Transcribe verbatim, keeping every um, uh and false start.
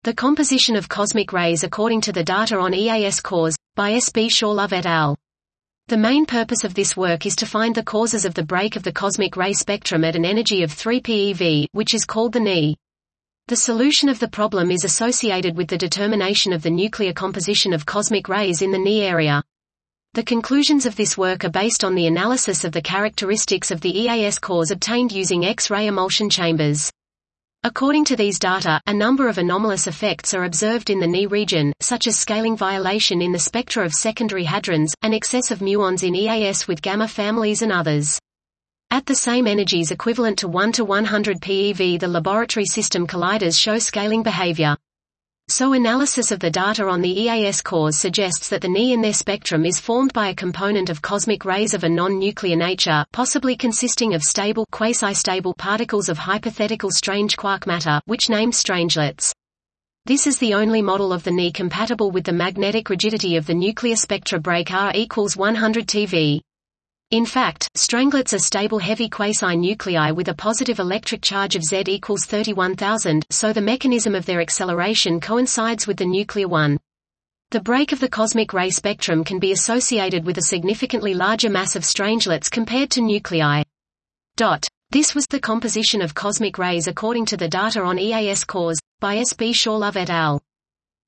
The composition of cosmic rays according to the data on E A S cores, by S B Shorlove et al. The main purpose of this work is to find the causes of the break of the cosmic ray spectrum at an energy of three PeV, which is called the N E. The solution of the problem is associated with the determination of the nuclear composition of cosmic rays in the N E area. The conclusions of this work are based on the analysis of the characteristics of the E A S cores obtained using X-ray emulsion chambers. According to these data, a number of anomalous effects are observed in the N E region, such as scaling violation in the spectra of secondary hadrons, and excess of muons in E A S with gamma families and others. At the same energies equivalent to one to one hundred PeV, the laboratory system colliders show scaling behavior. So analysis of the data on the E A S cores suggests that the N E in their spectrum is formed by a component of cosmic rays of a non-nuclear nature, possibly consisting of stable, quasi-stable particles of hypothetical strange quark matter, which named strangelets. This is the only model of the N E compatible with the magnetic rigidity of the nuclear spectra break R equals one hundred T V. In fact, stranglets are stable heavy quasi-nuclei with a positive electric charge of Z equals thirty-one thousand, so the mechanism of their acceleration coincides with the nuclear one. The break of the cosmic ray spectrum can be associated with a significantly larger mass of strangelets compared to nuclei. Dot. This was the composition of cosmic rays according to the data on E A S cores, by S B Shorlove et al.